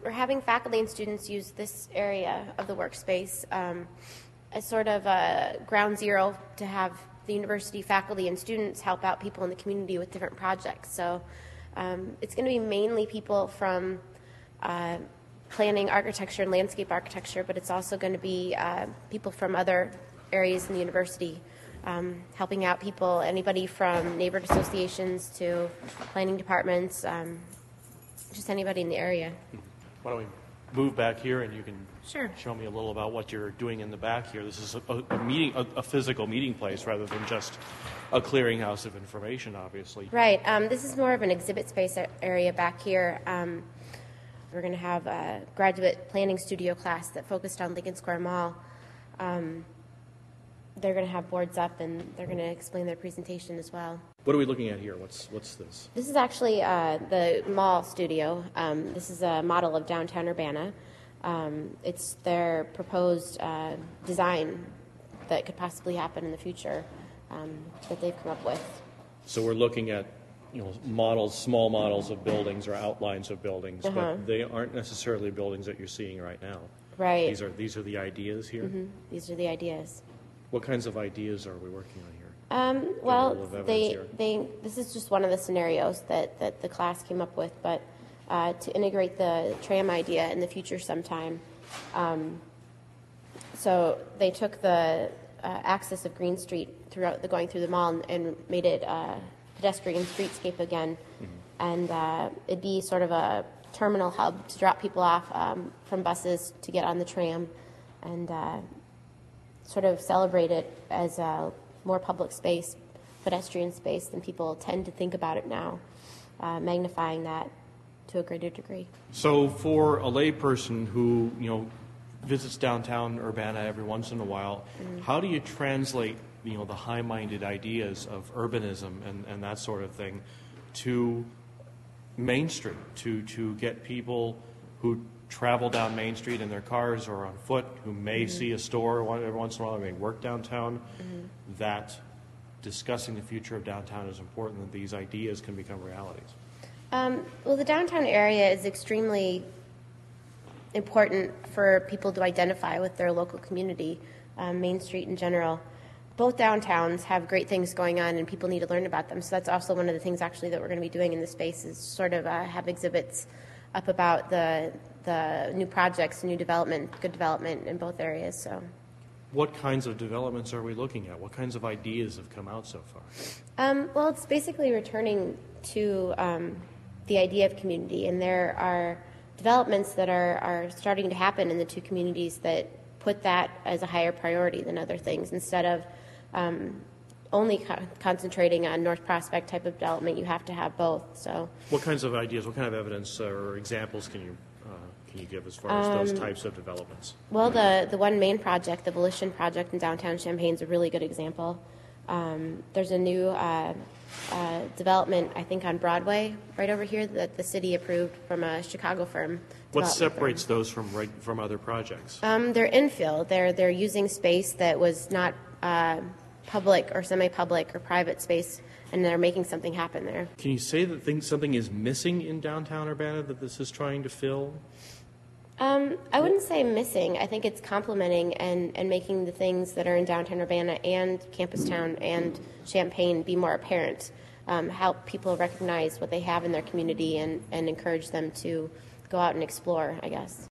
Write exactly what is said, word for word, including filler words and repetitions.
we're having faculty and students use this area of the workspace um, as sort of a ground zero to have the university faculty and students help out people in the community with different projects. So um, it's going to be mainly people from uh, planning, architecture, and landscape architecture, but it's also going to be uh, people from other areas in the university, um, helping out people, anybody from neighborhood associations to planning departments, um, just anybody in the area. Why don't we move back here and you can Sure. show me a little about what you're doing in the back here. This is a, a meeting, a, a physical meeting place rather than just a clearinghouse of information, obviously. Right. Um, this is more of an exhibit space area back here. Um, we're going to have a graduate planning studio class that focused on Lincoln Square Mall. Um, they're going to have boards up and they're going to explain their presentation as well. What are we looking at here? What's what's this? This is actually uh, the mall studio. Um, this is a model of downtown Urbana. Um, it's their proposed uh, design that could possibly happen in the future um, that they've come up with. So we're looking at, you know, models, small models of buildings or outlines of buildings, Uh-huh. but they aren't necessarily buildings that you're seeing right now. Right. These are these are the ideas here. Mm-hmm. These are the ideas. What kinds of ideas are we working on here? Um, well, level of evidence they, here. they, this is just one of the scenarios that, that the class came up with, but uh, to integrate the tram idea in the future sometime. Um, so they took the uh, axis of Green Street throughout the going through the mall and, and made it a pedestrian streetscape again, mm-hmm. and uh, it'd be sort of a terminal hub to drop people off um, from buses to get on the tram, and uh, sort of celebrate it as a more public space, pedestrian space than people tend to think about it now, uh, magnifying that to a greater degree. So for a layperson who, you know, visits downtown Urbana every once in a while, mm-hmm. how do you translate, you know, the high-minded ideas of urbanism and, and that sort of thing to Main Street, to, to get people who travel down Main Street in their cars or on foot, who may mm-hmm. see a store every once in a while, may work downtown, mm-hmm. that discussing the future of downtown is important, that these ideas can become realities? Um, well, the downtown area is extremely important for people to identify with their local community, um, Main Street in general. Both downtowns have great things going on and people need to learn about them. So that's also one of the things actually that we're going to be doing in the space is sort of uh, have exhibits up about the the new projects, new development, good development in both areas. So, what kinds of developments are we looking at? What kinds of ideas have come out so far? Um, well, it's basically returning to um, the idea of community, and there are developments that are, are starting to happen in the two communities that put that as a higher priority than other things. Instead of um, only co- concentrating on North Prospect type of development, you have to have both. So, what kinds of ideas, what kind of evidence or examples can you uh, can you give as far as um, those types of developments? Well, the the one main project, the Volition project in downtown Champaign, is a really good example. Um, there's a new uh, uh, development, I think, on Broadway right over here that the city approved from a Chicago firm. What separates firm. those from right, from other projects? Um, they're infill. They're they're using space that was not uh, public or semi-public or private space, and they're making something happen there. Can you say that things, something is missing in downtown Urbana that this is trying to fill? Um, I wouldn't say missing. I think it's complementing and, and making the things that are in downtown Urbana and Campus Town and Champaign be more apparent, um, help people recognize what they have in their community and, and encourage them to go out and explore, I guess.